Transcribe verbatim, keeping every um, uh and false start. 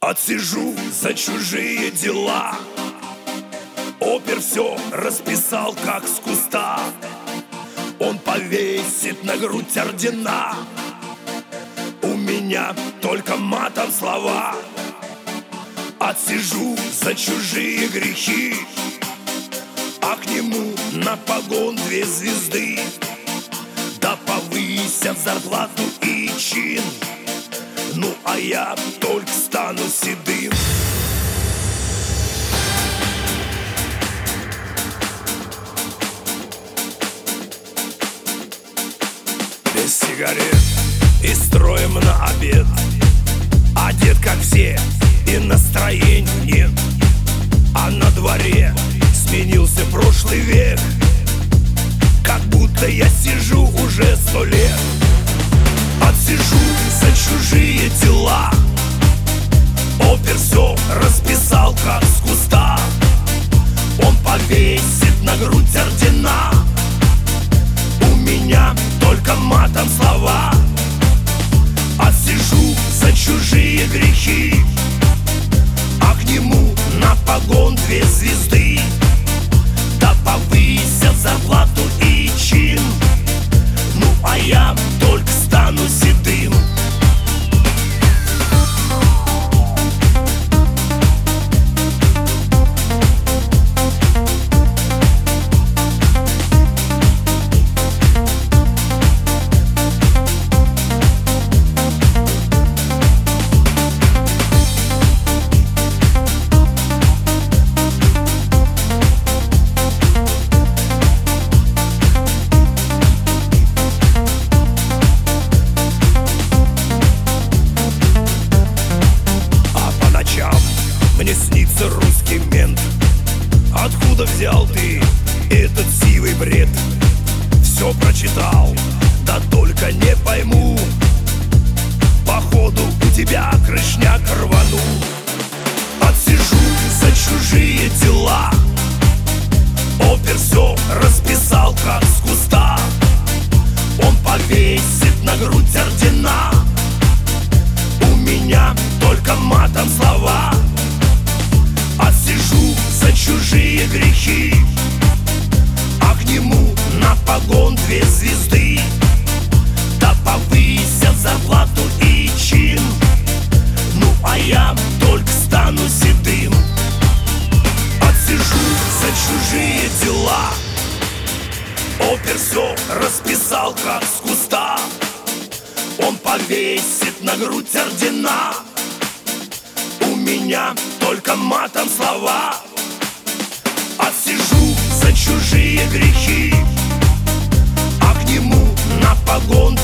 Отсижу за чужие дела. Опер все расписал, как с куста. Он повесит на грудь ордена. У меня только матом слова. Отсижу за чужие грехи, а к нему на погон две звезды. Да повысят зарплату и чин, ну а я только стану седым. Без сигарет и строим на обед. Одет как все и настроения нет. А на дворе сменился прошлый век, как будто я сижу уже сто лет. Отсижу за чужие дела. Опер все расписал, как с куста. Он повесит на грудь ордена. У меня только матом слова. Отсижу за чужие грехи, а к нему на погон две звезды. Да повысят зарплату и чин, ну а я только стану седым. Мне снится русский мент. Откуда взял ты этот сивый бред? Все прочитал, да только не пойму. Походу у тебя крышняк рванул. Отсижу за чужие дела. Опер все расписал, как с куста. Он повесит на грудь ордена. У меня только матом слова. Отсижу за чужие грехи, а к нему на погон две звезды. Да повысят зарплату и чин, ну а я только стану седым. Отсижу за чужие дела. Опер все расписал, как с куста. Он повесит на грудь ордена. У меня только матом слова. Отсижу за чужие грехи, а к нему на погон